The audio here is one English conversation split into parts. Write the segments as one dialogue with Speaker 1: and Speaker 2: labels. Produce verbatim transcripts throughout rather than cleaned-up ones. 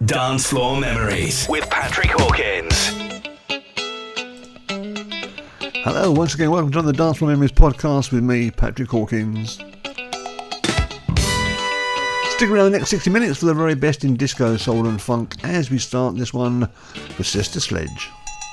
Speaker 1: Dance Floor Memories with Patrick Hawkins.
Speaker 2: Hello, once again, welcome to the Dance Floor Memories podcast with me, Patrick Hawkins. Stick around the next sixty minutes for the very best in disco, soul and funk as we start this one with Sister Sledge.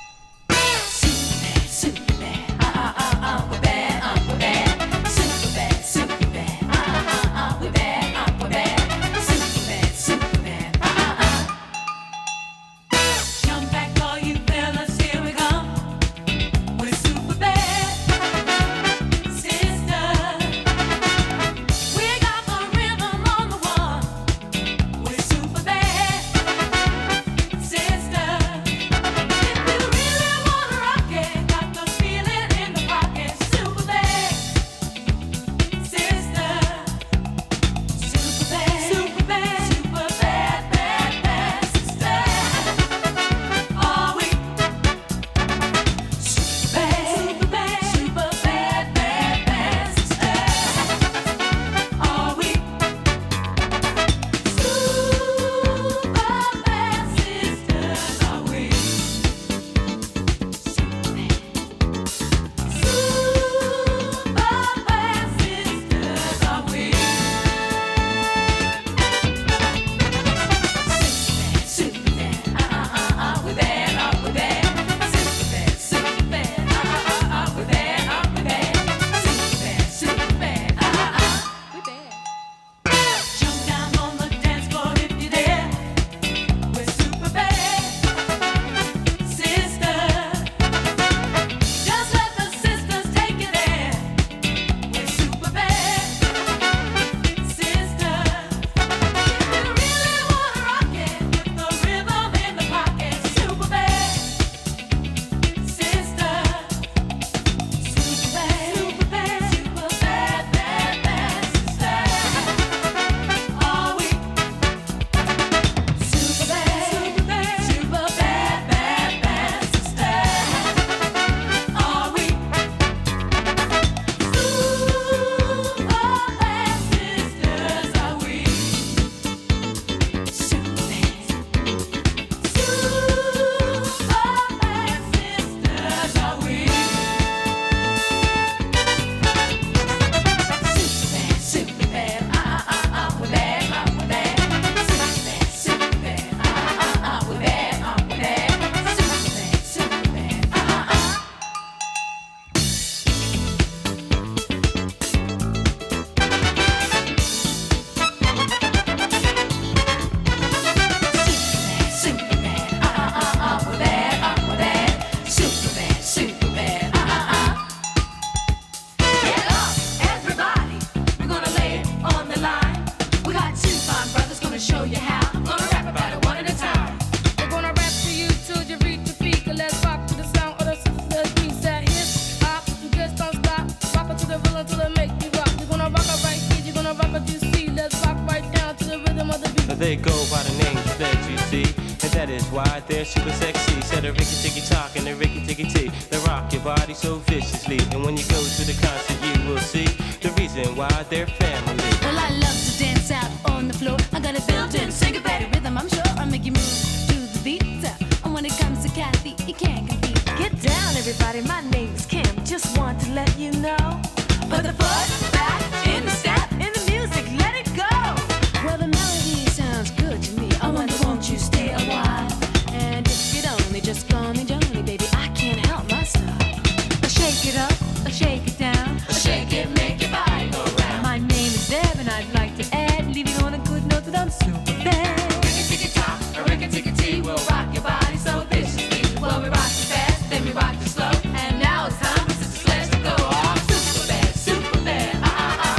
Speaker 3: They go by the names that you see, and that is why they're super sexy. Said a ricky ticky talk and a ricky ticky tee. They rock your body so viciously, and when you go to the concert, you will see the reason why they're family.
Speaker 4: Well, I love to dance out on the floor. I got a built-in syncopated rhythm. I'm sure I'll make you move to the beat. And when it comes to Kathy, you can't compete.
Speaker 5: Get down, everybody. My name's Kim. Just want to let you know.
Speaker 4: Put the foot back in the step, in the music, let it go.
Speaker 5: Well, the melody sounds good to me.
Speaker 4: I wonder, won't you stay a while?
Speaker 5: And if you'd only just call me Joni, baby, I can't help myself. I shake it up, I shake it down,
Speaker 4: I shake it, make your body go round.
Speaker 5: My name is Deb, and I'd like to add, leaving on a good note that I'm super bad.
Speaker 4: Rickety-ticky-tock, a rickety-ticky-tee, we'll rock your body so viciously. Well, we rock you fast, then we rock you slow, and now it's time for Sister Sledge to go off. Super bad, super bad, uh-uh-uh.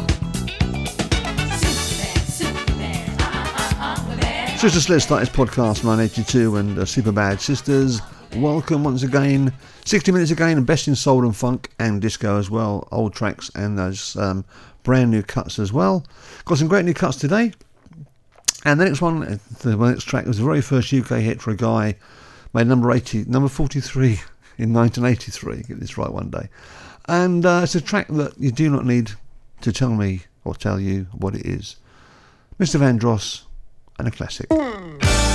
Speaker 4: Super bad, super bad, uh-uh-uh, we're bad.
Speaker 2: Sister Sledge started his podcast nine eighty-two and uh, Super Bad Sisters. Welcome once again. sixty minutes again, best in soul and funk and disco as well. Old tracks and those um, brand new cuts as well. Got some great new cuts today. And the next one, the next track was the very first U K hit for a guy, made number eighty, number forty-three in nineteen eighty-three. Get this right one day. And uh, it's a track that you do not need to tell me or tell you what it is. Mister Vandross and a classic.
Speaker 6: Mm.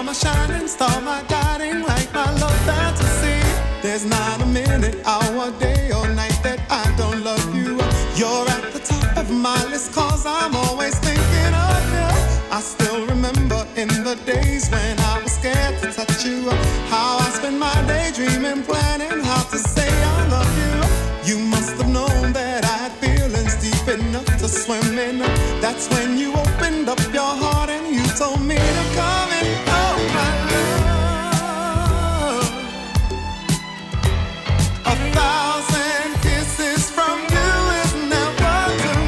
Speaker 6: my shining star, my guiding light, my love fantasy. There's not a minute, hour, day or night that I don't love you. You're at the top of my list, cause I'm always thinking of you. I still remember in the days when I was scared to touch you, how I spent my day dreaming, planning how to say I love you. You must have known that I had feelings deep enough to swim in. That's when you opened up your heart and you told me to come in. Oh my love, a thousand kisses from you is never too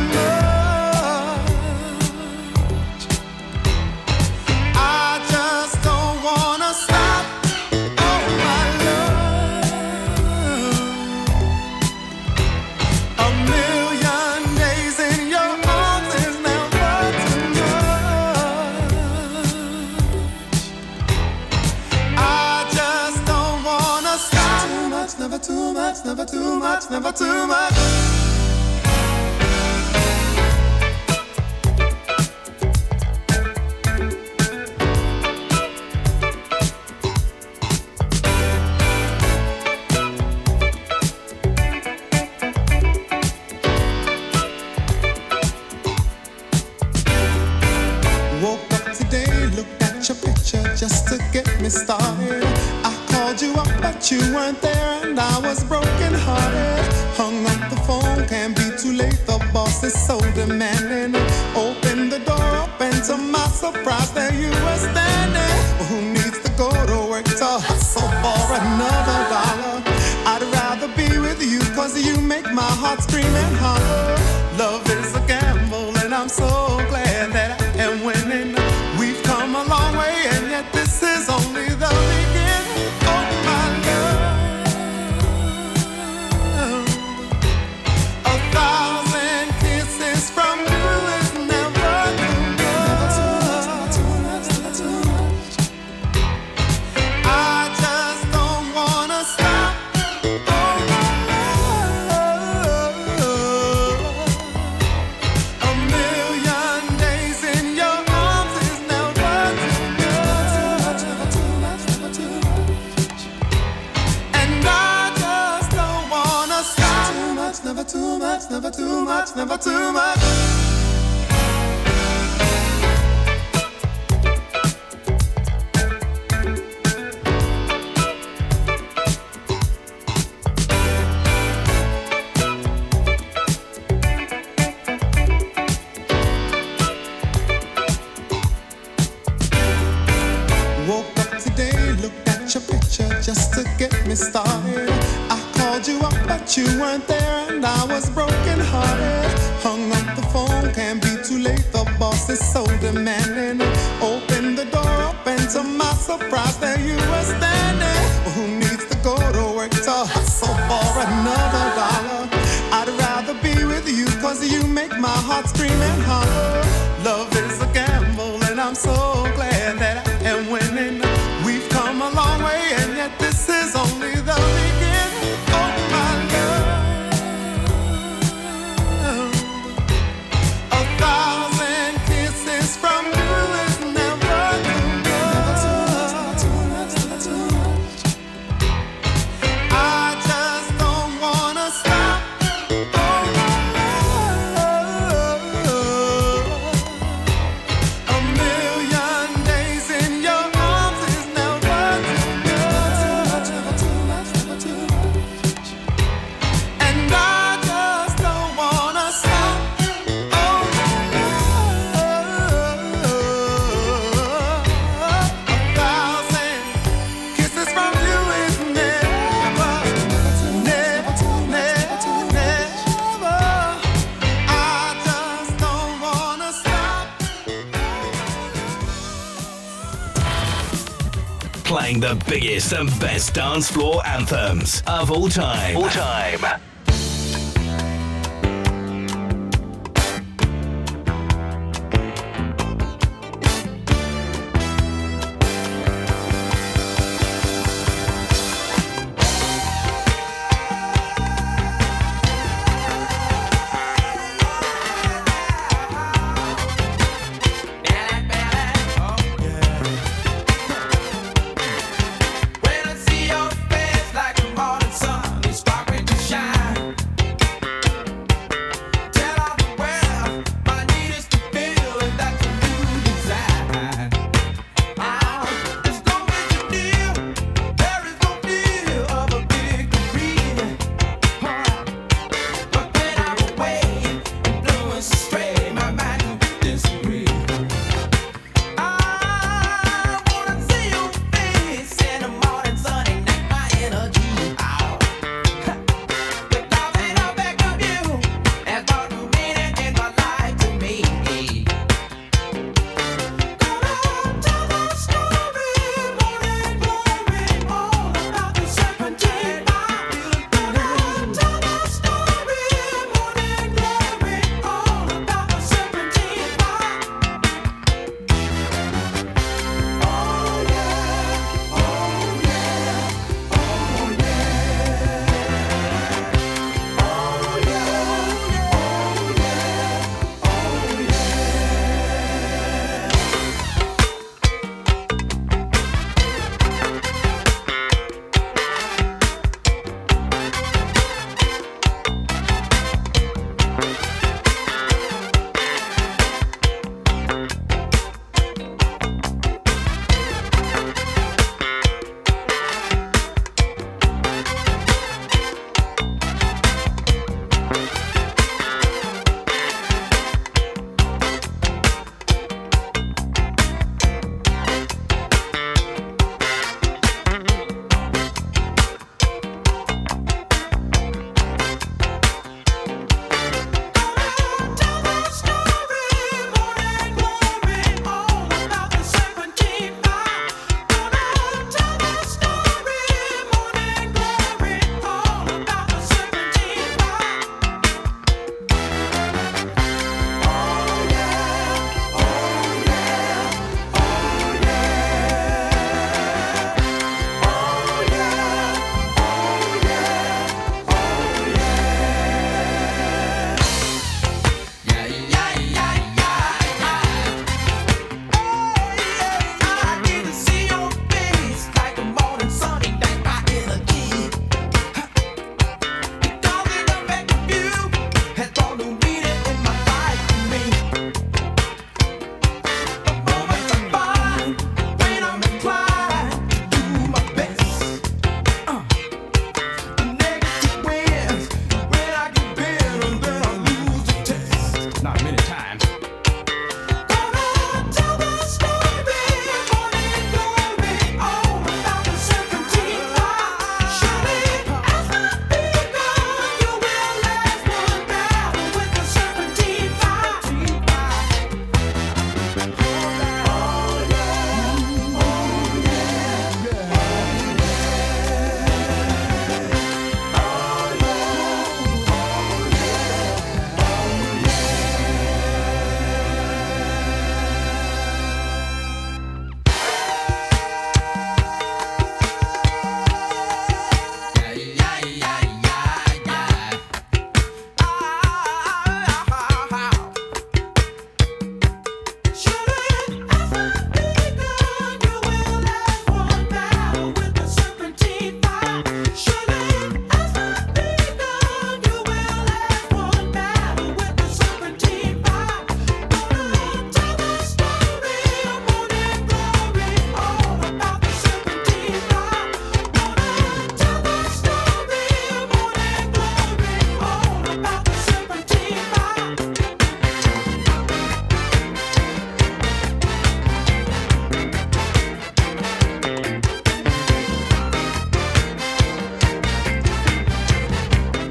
Speaker 6: much. I just don't wanna stop. Oh my love, a million days in your arms is never too much. I just don't wanna stop. Too much, never too much, never too much, never too much. Woke up today, looked at your picture just to get me started. I called you up, but you weren't there, and I was broken hearted. Hung up the phone, can't be too late. The boss is so demanding. Opened the door up, and to my surprise, there you were standing. Who needs to go to work to hustle for another dollar? I'd rather be with you, cause you make my heart scream and holler. Love is a gamble, and I'm so glad that I am winning. We've come a long way, and yet this is only the beginning. Oh my love, a thousand kisses from you is never too much. I just don't wanna stop. Oh my love, a million days in your arms is never too much. And I just don't wanna stop. Too much, never too much, never too much, never too much. Woke up today, looked at your picture just to get me started. I called you up, but you weren't there, and I was broken hearted. Hung up the phone, can't be too late. The boss is so demanding. Opened the door up, and to my surprise, there you were standing. Who needs to go to work to hustle for another dollar? I'd rather be with you, cause you make my heart scream and holler. Love is a gamble, and I'm so glad that I am winning. We've come a long way, and yet this is only the beginning. Oh my love, a thousand kisses from you is never too much. I just don't wanna stop. Oh my love, a million days in your arms is never too much. And I just don't wanna stop. Oh my love, a thousand kisses from you is never, never, never, never. I just don't wanna stop.
Speaker 1: Playing the biggest and best dance floor anthems of all time. All time.
Speaker 7: Ballad, ballad, oh yeah.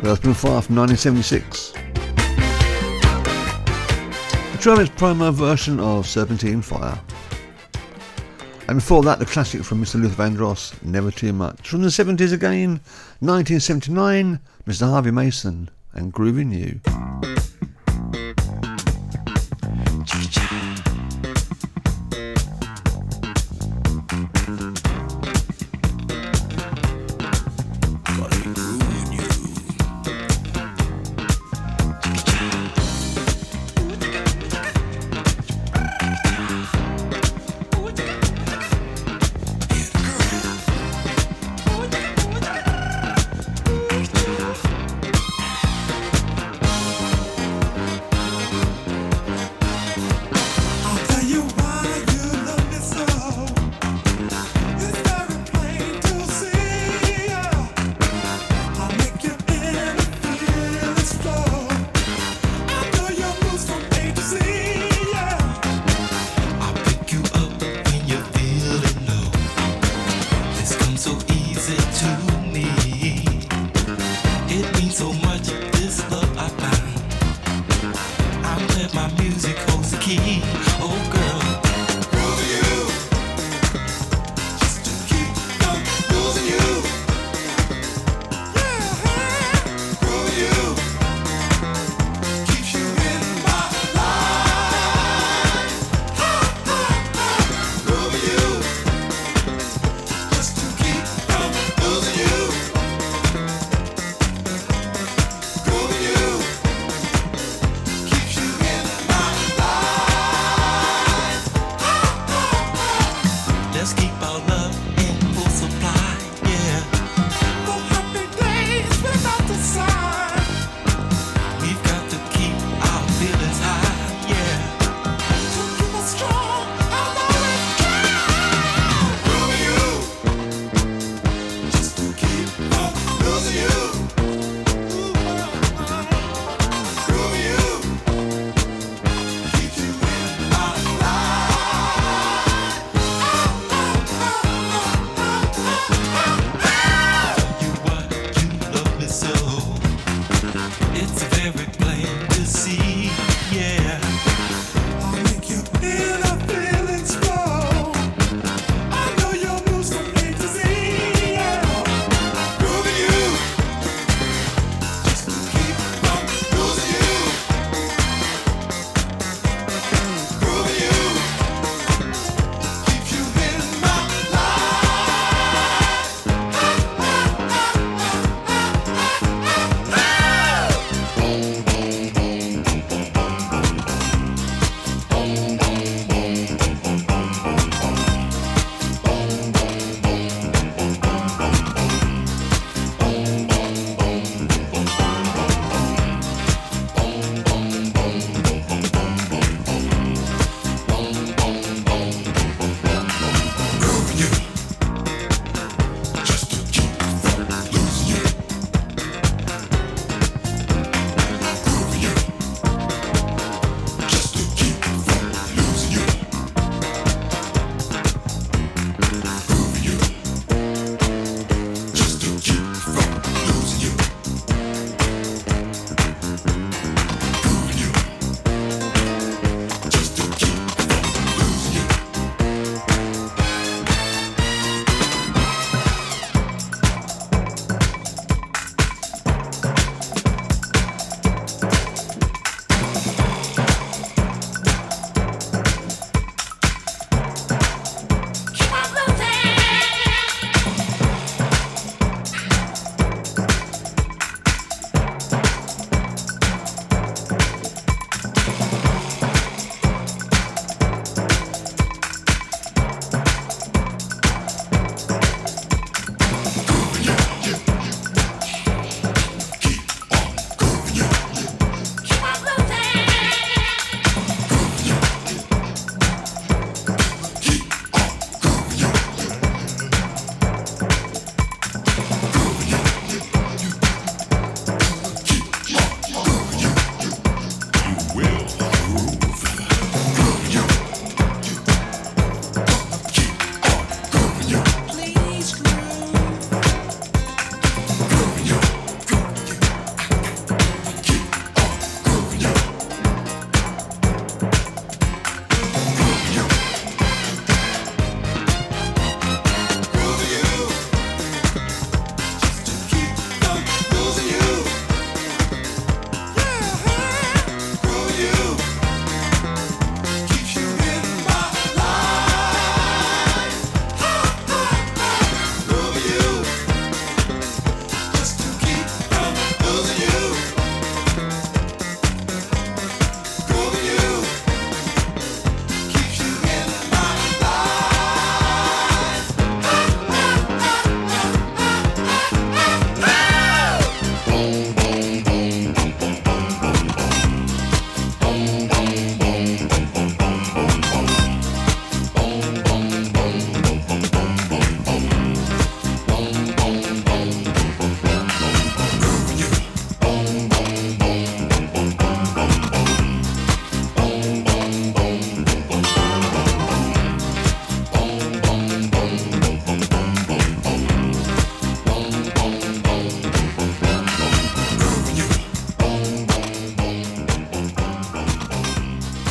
Speaker 2: Earth, Wind and Fire from nineteen seventy-six. The Travis promo version of Serpentine Fire. And before that, the classic from Mister Luther Vandross, Never Too Much. From the seventies again, nineteen seventy-nine, Mister Harvey Mason and Groovin' You.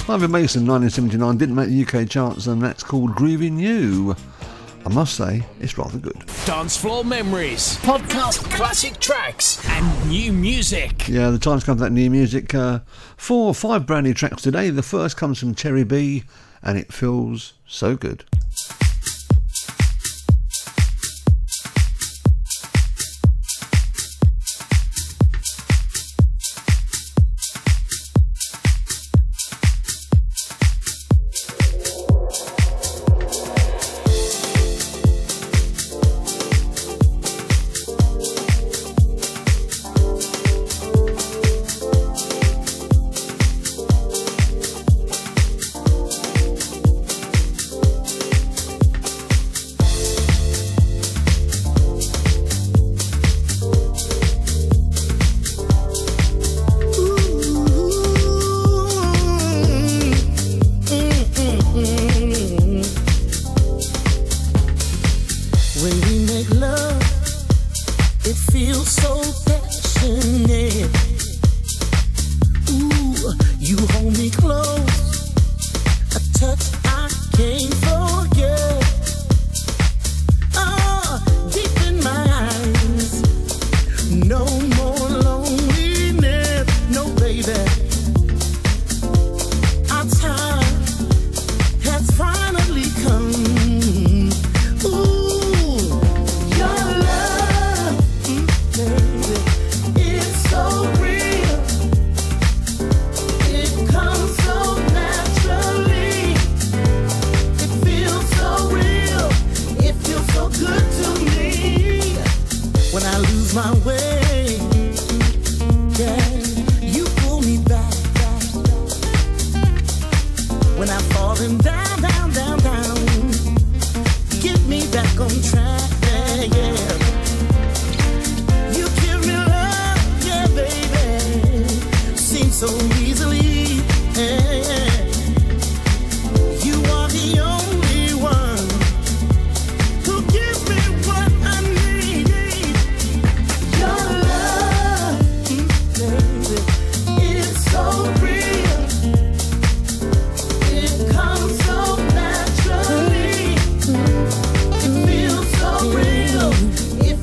Speaker 2: Clive Mason, nineteen seventy-nine, didn't make the U K charts, and that's called Grieving You. I must say, it's rather good.
Speaker 7: Dance floor memories, podcast classic tracks, and new music.
Speaker 2: Yeah, the time's come for that new music. Uh, four or five brand new tracks today. The first comes from Terry B, and it feels so good.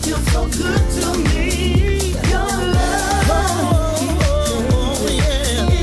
Speaker 8: Good to me, your love. Oh, oh, oh, yeah.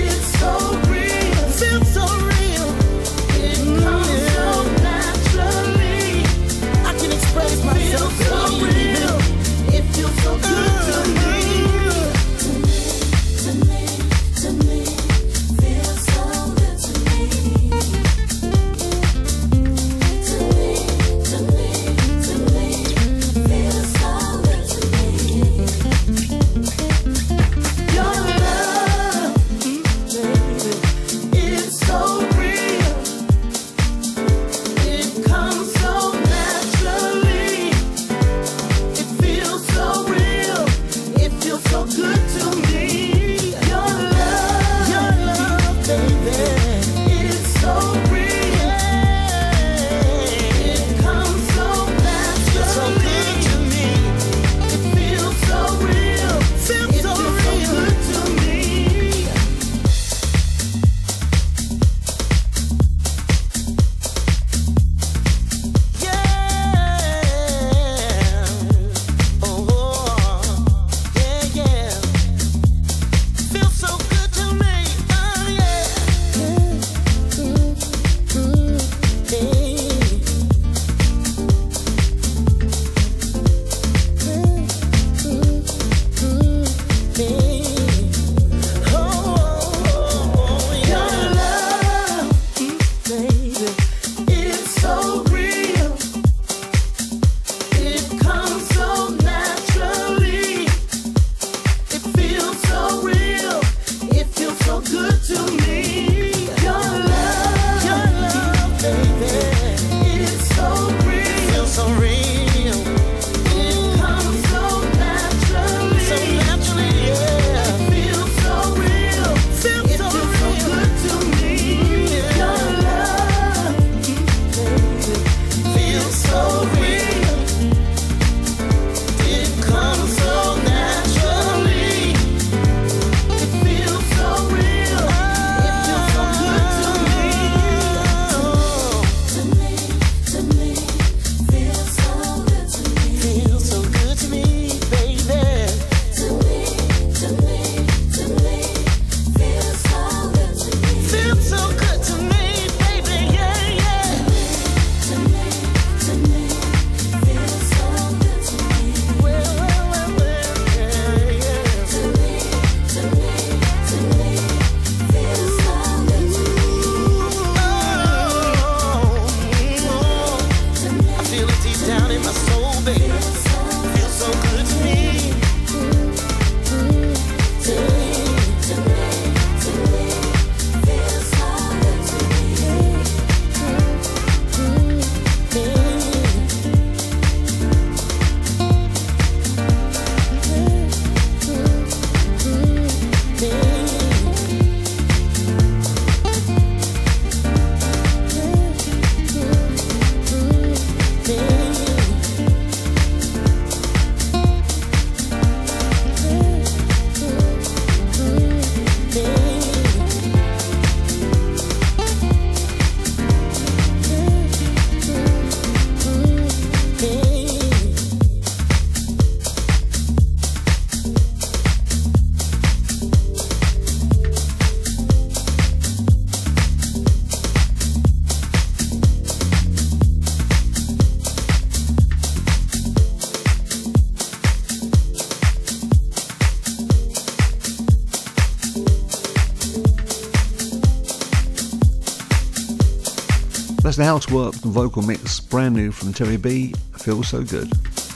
Speaker 2: That's the Housework and vocal mix, brand new from Terry B. Feels So Good.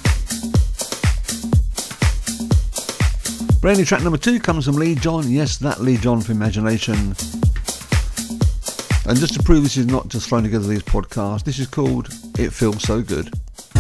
Speaker 2: Brand new track number two comes from Lee John. Yes, that Lee John from Imagination. And just to prove this is not just thrown together these podcasts, this is called It Feels So Good.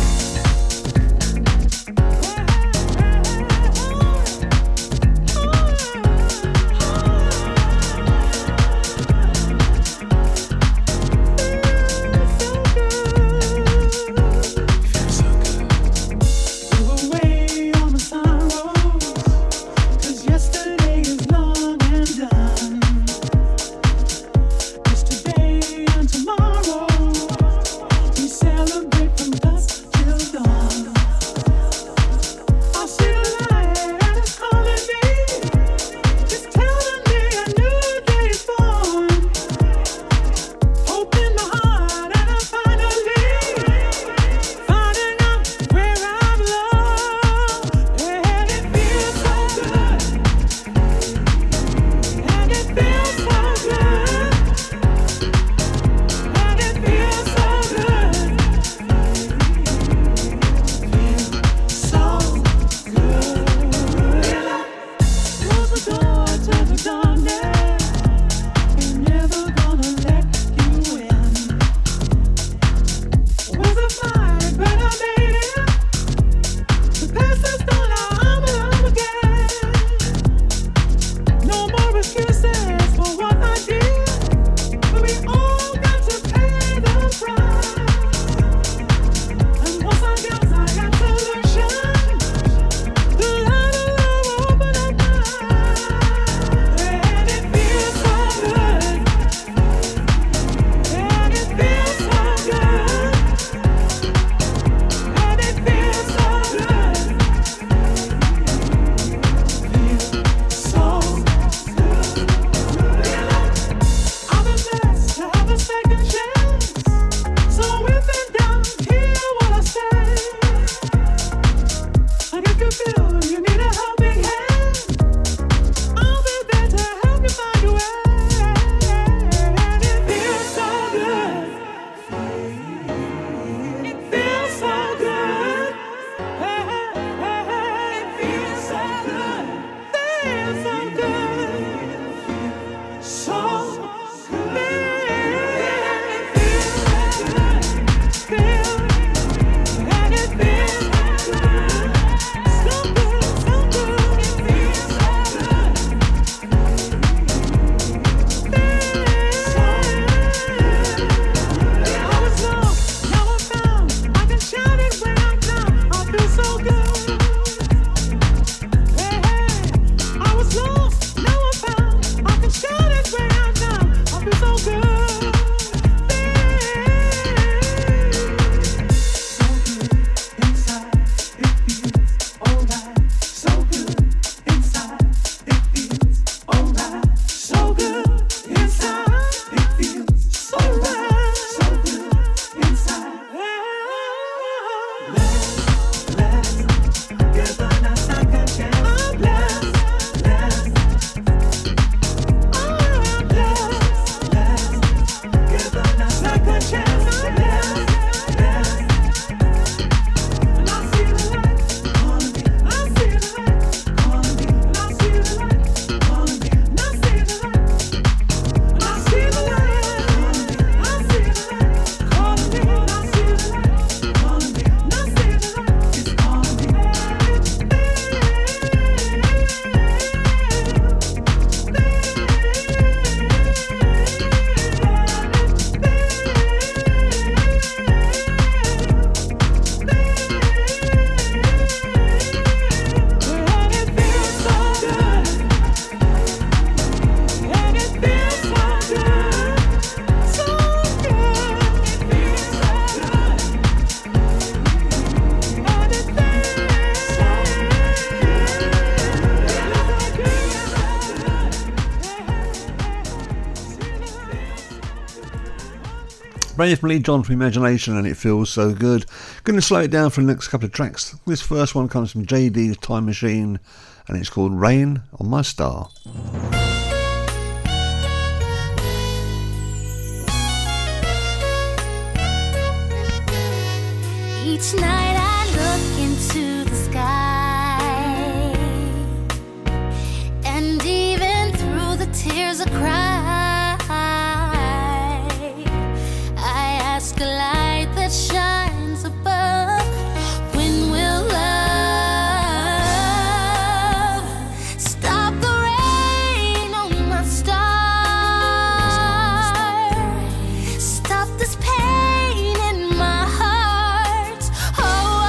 Speaker 2: Brand new from Lee John from Imagination, and it feels so good. Going to slow it down for the next couple of tracks. This first one comes from J D's Time Machine, and it's called Rain on My Star.
Speaker 8: Each night I look into the sky, and even through the tears I cry, I ask a light that shines above, when will love stop the rain on my star, stop this pain in my heart, oh,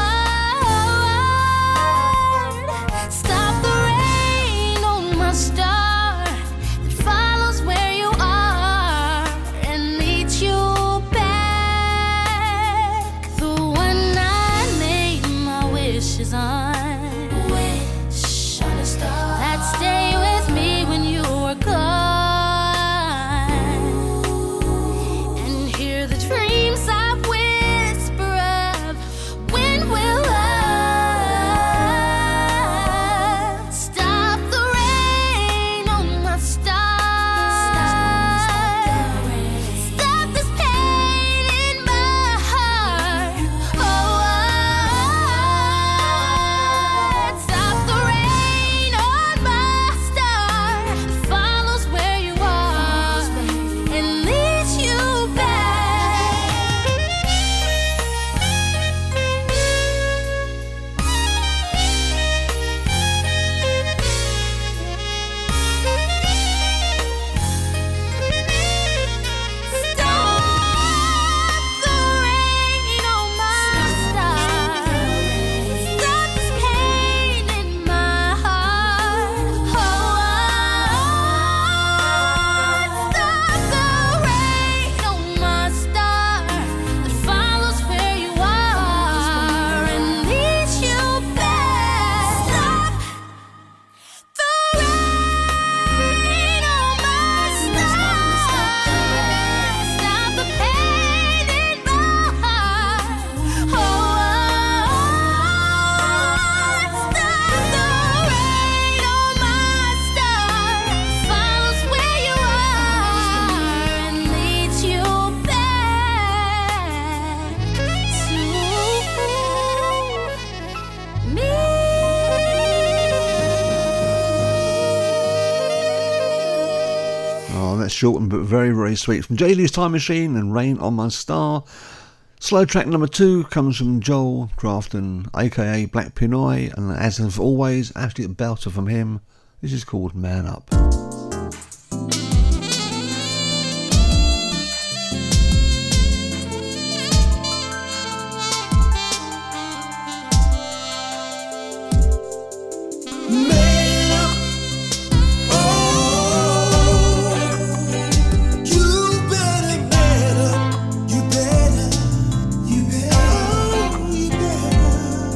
Speaker 8: oh, oh, stop the rain on my star that follows where you are and leads you back, the one I made my wishes on. Wish on a star that stay with me when you are gone, and hear the dreams I whisper of, when will love stop the rain on my star, stop this pain in my heart, oh, oh, stop the rain on my star that follows where you are and leads you back. Stop the rain on my star, stop this pain in my heart, oh, oh, stop the rain on my star that follows where you are and leads you back. Stop the rain on my star, stop the pain in my heart, oh, oh, stop the rain on my star, follows where you are and leads you back to me.
Speaker 2: Oh, that's short but very, very sweet. From J. Lee's Time Machine and Rain on My Star. Slow track number two comes from Joel Crafton, aka Black Pinoy, and as of always, absolute belter from him. This is called Man Up.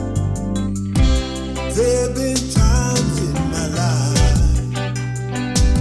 Speaker 9: There've been times in my life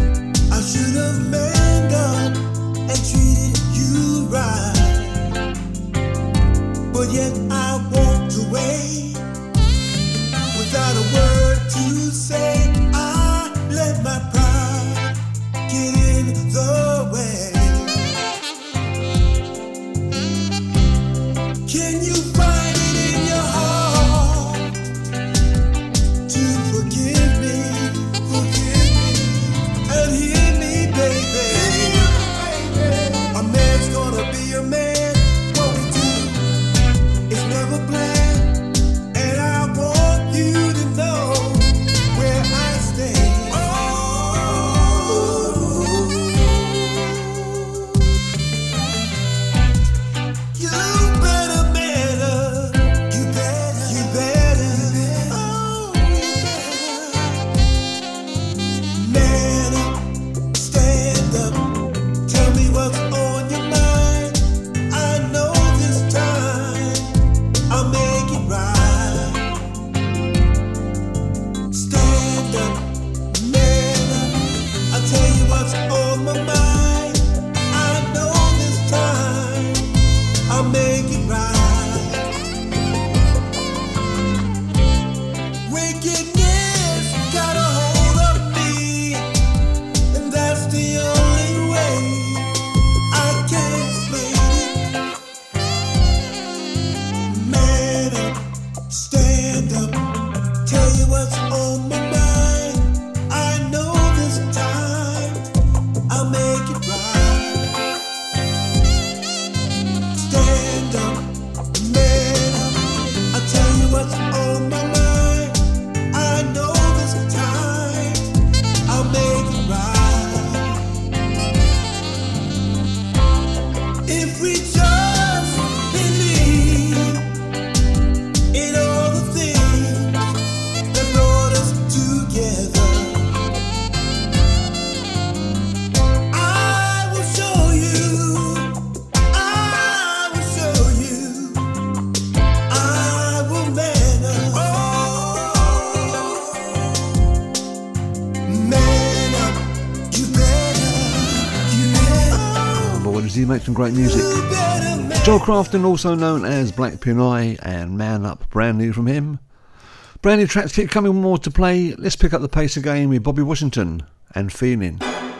Speaker 2: make some great music. Joel Crafton, also known as Black Punai, and Man Up, brand new from him. Brand new tracks keep coming, more to play. Let's pick up the pace again with Bobby Washington and Feeling.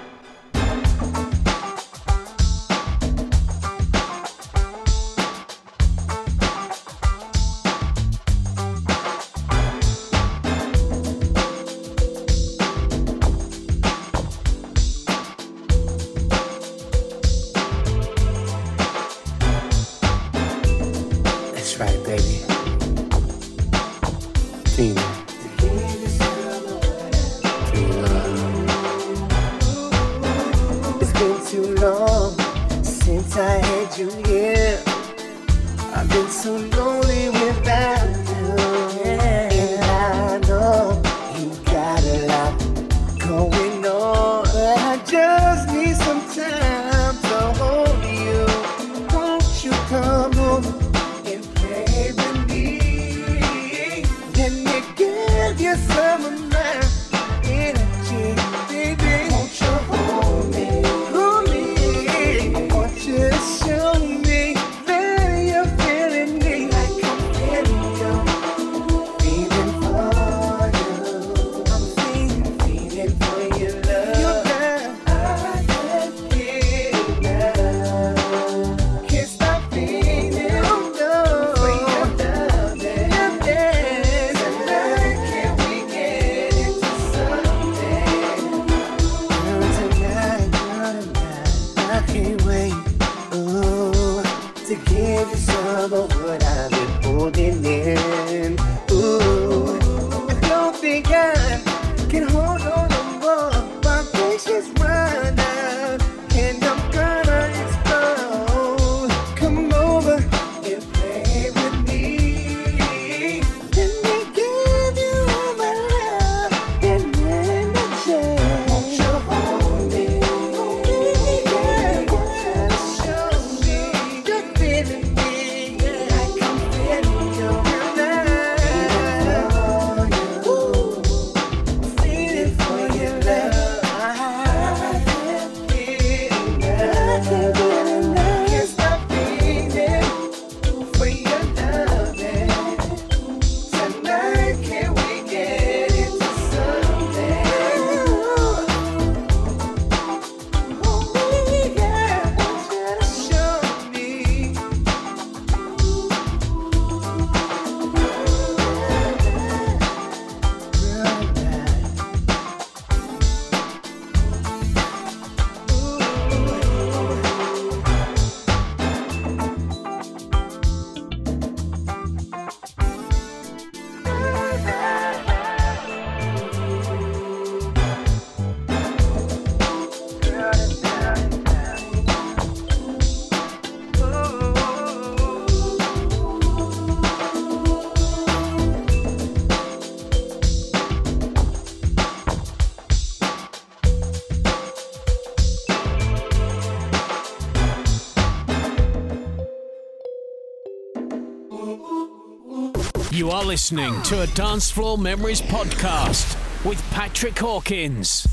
Speaker 7: You are listening to a Dance Floor Memories podcast with Patrick Hawkins.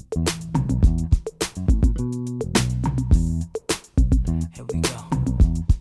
Speaker 9: Here we go.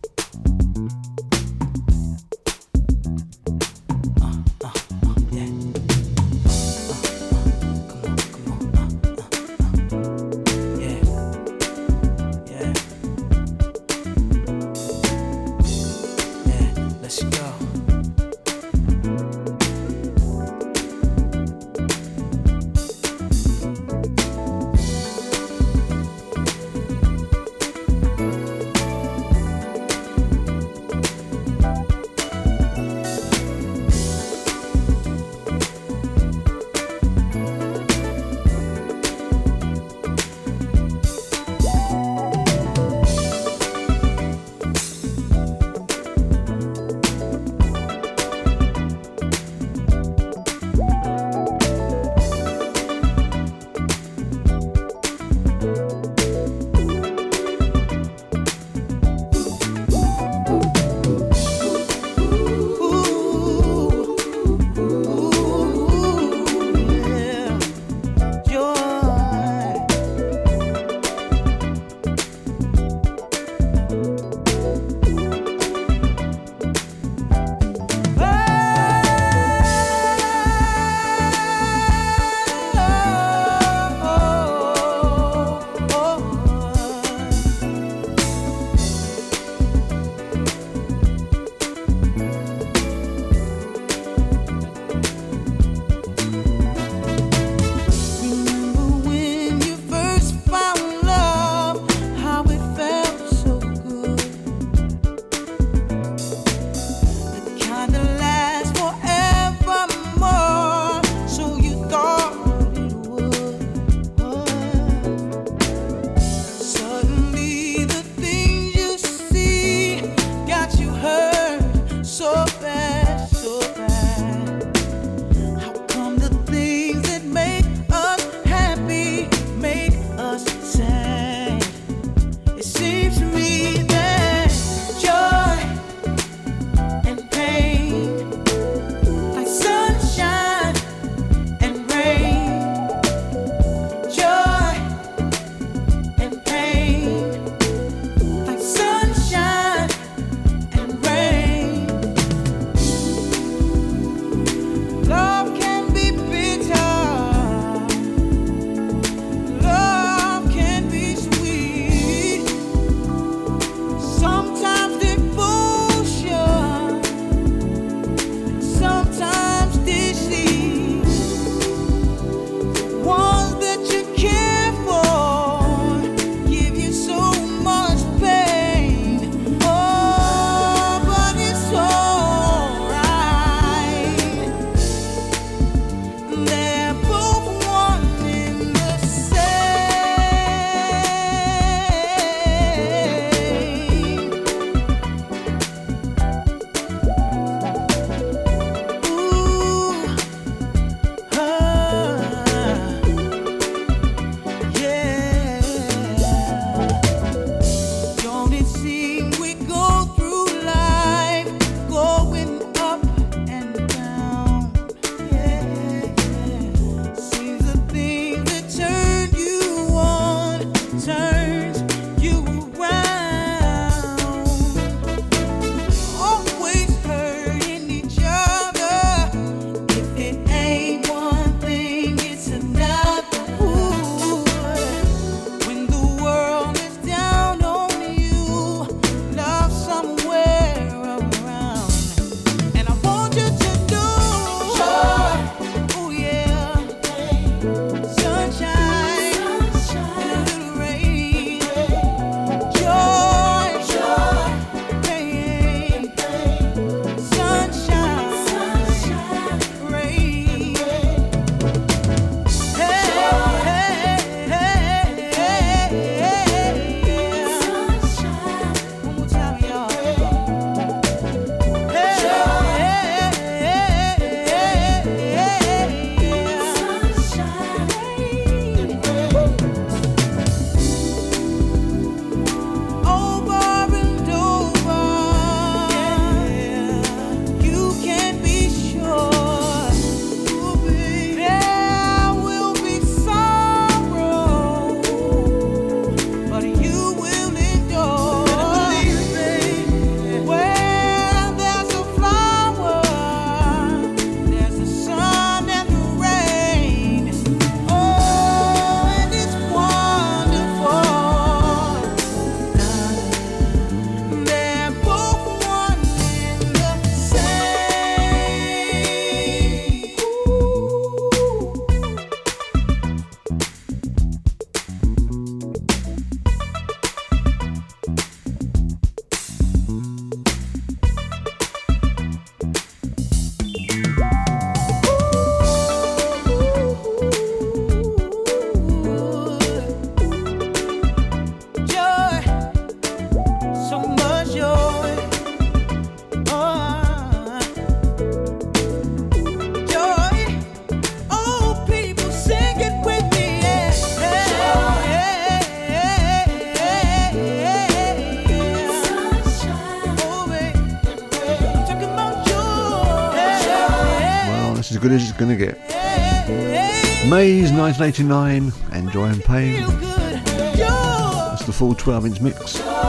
Speaker 2: good as it's gonna get. Mays nineteen eighty-nine, and Joy and Pain. That's the full twelve inch mix.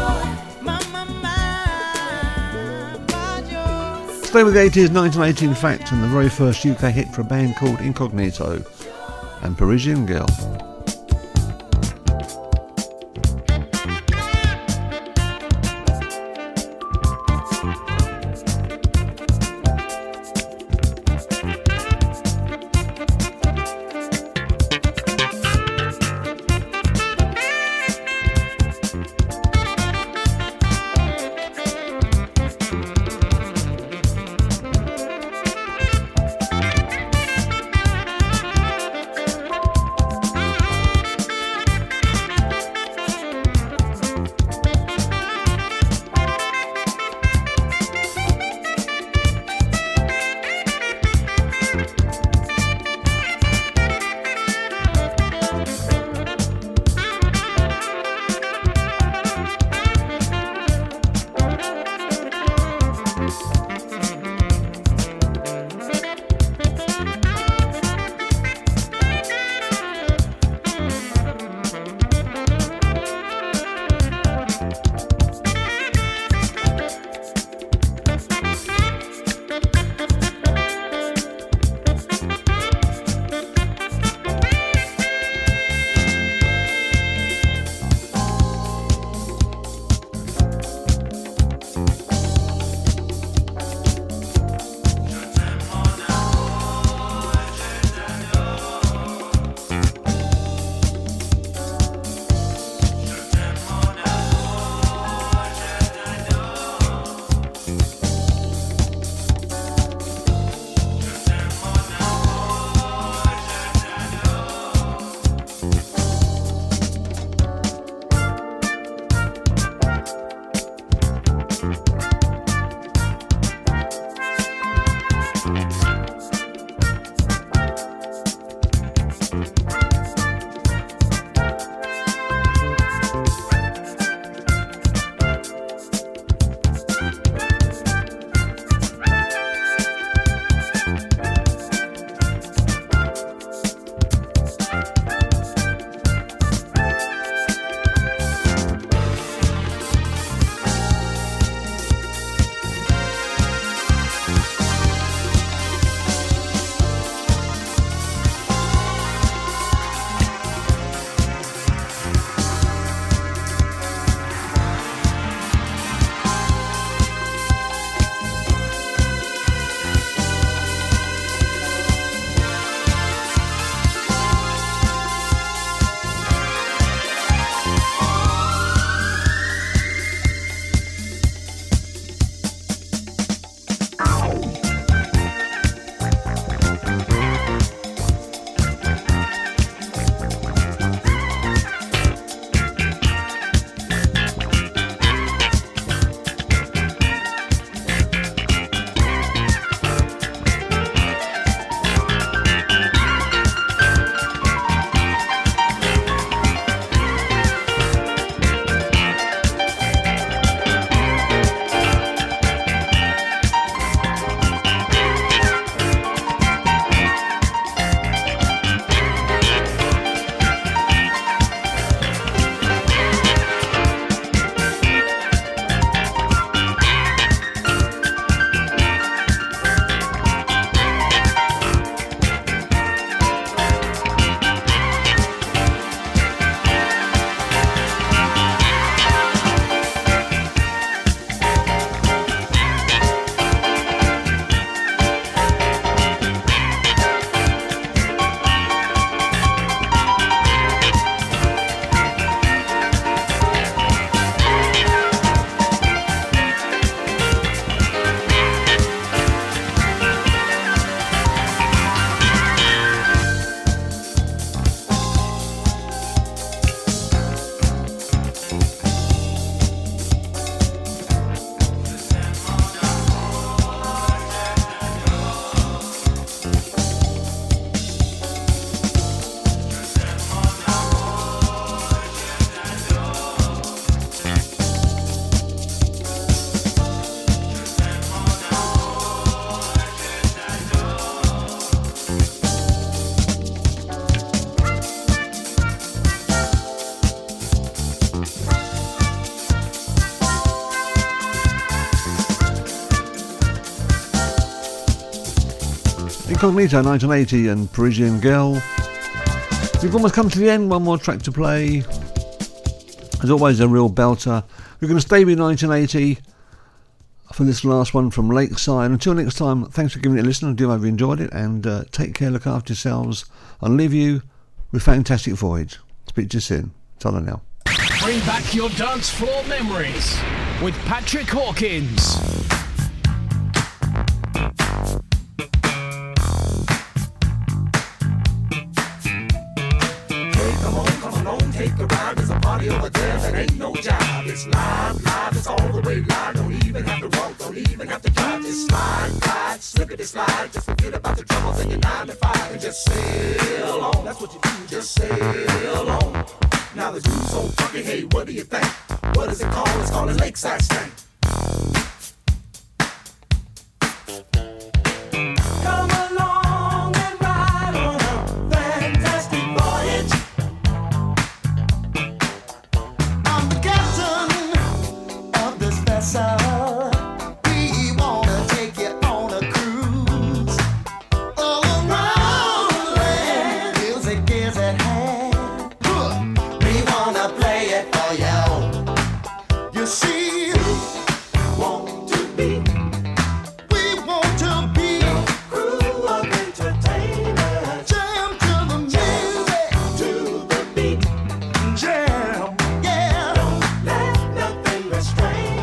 Speaker 2: Stay with the eighties, nineteen eighty in fact, and the very first U K hit for a band called Incognito and Parisian Girl. Incognito, nineteen eighty, and Parisian Girl. We've almost come to the end. One more track to play. As always, a real belter. We're going to stay with nineteen eighty for this last one from Lakeside. Until next time, thanks for giving it a listen. I do hope you enjoyed it, and uh, take care, look after yourselves. I'll leave you with Fantastic Voyage. Speak to you soon. Ta-ra now.
Speaker 7: Bring back your dance floor memories with Patrick Hawkins.
Speaker 9: Take a ride, there's a party over there that ain't no job. It's live, live, it's all the way live. Don't even have to walk, don't even have to drive. Just slide, glide, slippity slide. Just forget about the troubles in your nine to five and just sail on. That's what you do, just sail on. Now the dude's so funky, hey, what do you think? What is it called? It's called a lakeside stank. Come along and ride on a fantastic voyage.
Speaker 6: We wanna take you on a cruise all around the land. Music is at hand. We wanna play it for you. You see, we want to be, we want to be a crew of entertainers. Jam to the music, to the beat. Jam, yeah. Don't let nothing restrain.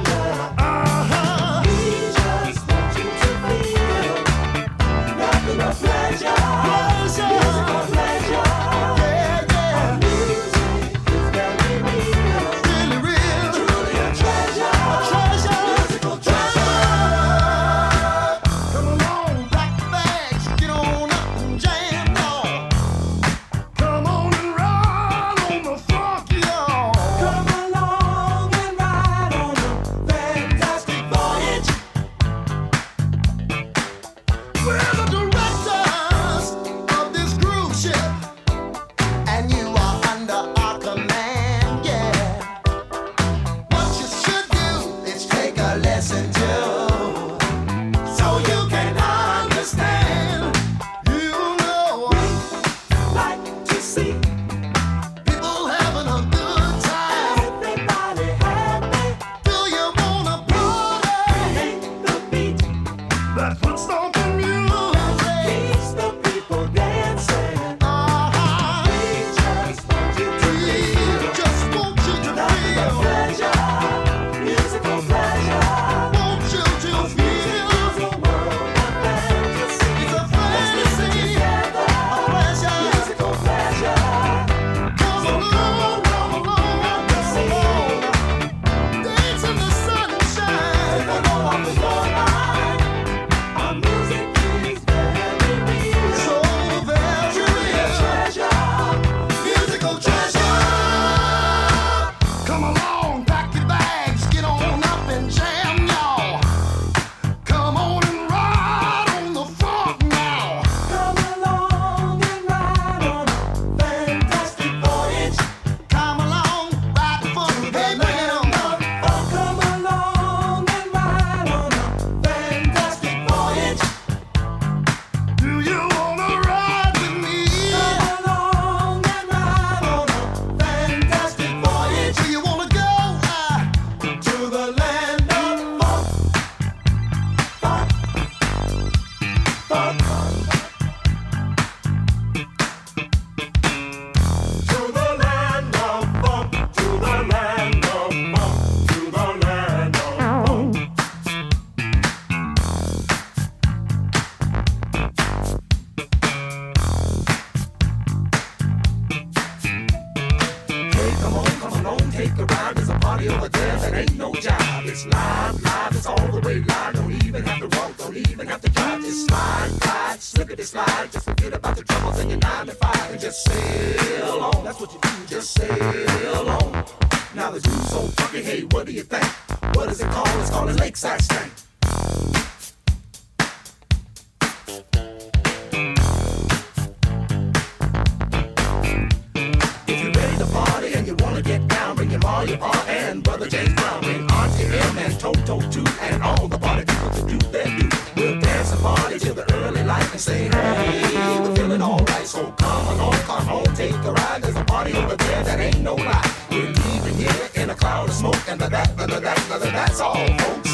Speaker 9: Toto too, and all the party people to do their do. We'll dance and party till the early light. light and say, hey, we're feeling alright. So come along, come home, take a ride. There's a party over there that ain't no lie. We're leaving here in a cloud of smoke, and that, that, that, that, that, that's all, folks.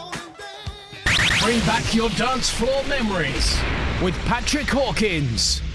Speaker 7: Bring back your dance floor memories with Patrick Hawkins.